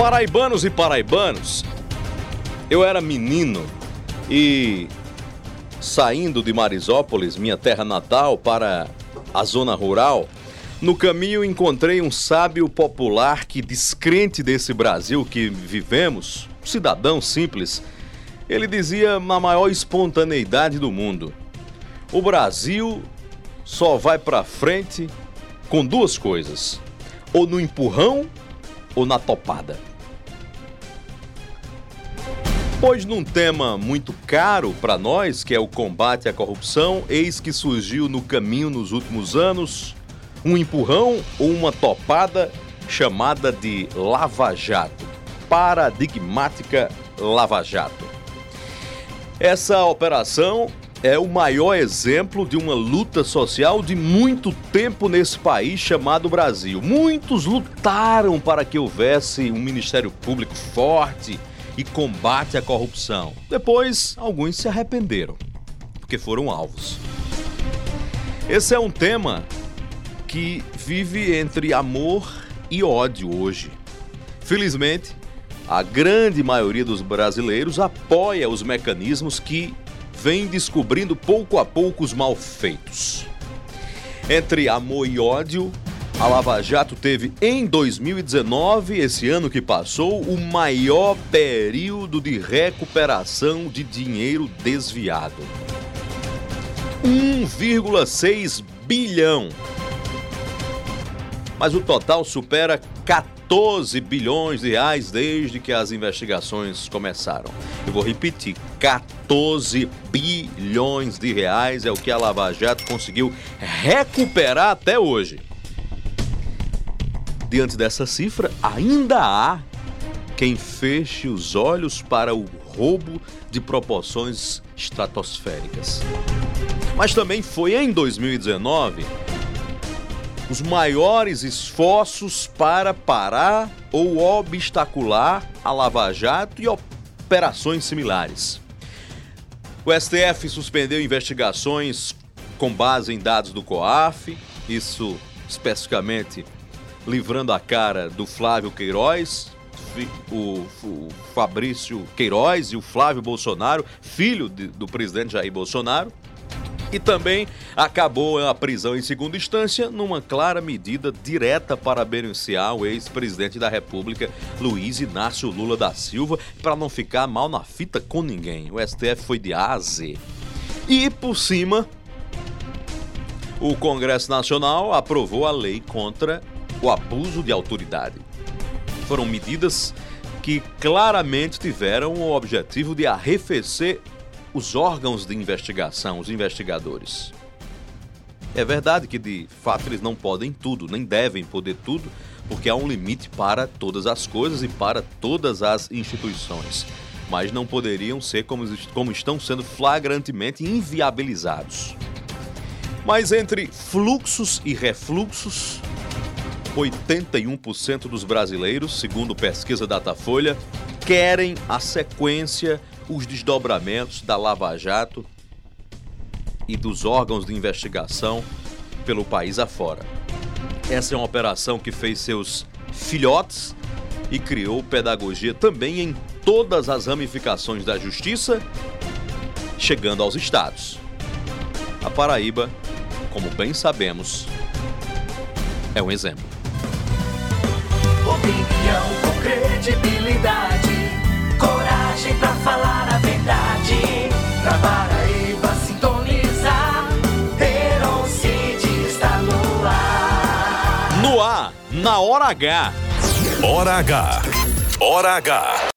Paraibanos e paraibanos, eu era menino e saindo de Marisópolis, minha terra natal, para a zona rural, no caminho encontrei um sábio popular que, descrente desse Brasil que vivemos, um cidadão simples, ele dizia na maior espontaneidade do mundo: o Brasil só vai pra frente com duas coisas, ou no empurrão ou na topada. Pois num tema muito caro para nós, que é o combate à corrupção, eis que surgiu no caminho nos últimos anos um empurrão ou uma topada chamada de Lava Jato, paradigmática Lava Jato. Essa operação é o maior exemplo de uma luta social de muito tempo nesse país chamado Brasil. Muitos lutaram para que houvesse um Ministério Público forte e combate à corrupção. Depois, alguns se arrependeram, porque foram alvos. Esse é um tema que vive entre amor e ódio hoje. Felizmente, a grande maioria dos brasileiros apoia os mecanismos que vêm descobrindo pouco a pouco os malfeitos. Entre amor e ódio, a Lava Jato teve em 2019, esse ano que passou, o maior período de recuperação de dinheiro desviado. 1,6 bilhão. Mas o total supera 14 bilhões de reais desde que as investigações começaram. Eu vou repetir, 14 bilhões de reais é o que a Lava Jato conseguiu recuperar até hoje. Diante dessa cifra, ainda há quem feche os olhos para o roubo de proporções estratosféricas. Mas também foi em 2019 os maiores esforços para parar ou obstacular a Lava Jato e operações similares. O STF suspendeu investigações com base em dados do COAF, isso especificamente livrando a cara do Flávio Queiroz, o Fabrício Queiroz e o Flávio Bolsonaro, filho do presidente Jair Bolsonaro. E também acabou a prisão em segunda instância numa clara medida direta para beneficiar o ex-presidente da República, Luiz Inácio Lula da Silva, para não ficar mal na fita com ninguém. O STF foi de A a Z. E, por cima, o Congresso Nacional aprovou a lei contra o abuso de autoridade. Foram medidas que claramente tiveram o objetivo de arrefecer os órgãos de investigação, os investigadores. É verdade que, de fato, eles não podem tudo, nem devem poder tudo, porque há um limite para todas as coisas e para todas as instituições. Mas não poderiam ser como estão sendo flagrantemente inviabilizados. Mas entre fluxos e refluxos, 81% dos brasileiros, segundo pesquisa Datafolha, querem a sequência, os desdobramentos da Lava Jato e dos órgãos de investigação pelo país afora. Essa é uma operação que fez seus filhotes e criou pedagogia também em todas as ramificações da justiça, chegando aos estados. A Paraíba, como bem sabemos, é um exemplo. Opinião com credibilidade, coragem pra falar a verdade. Pra Paraíba sintonizar, Heron City está no ar. No ar, na hora H. Hora H. Hora H.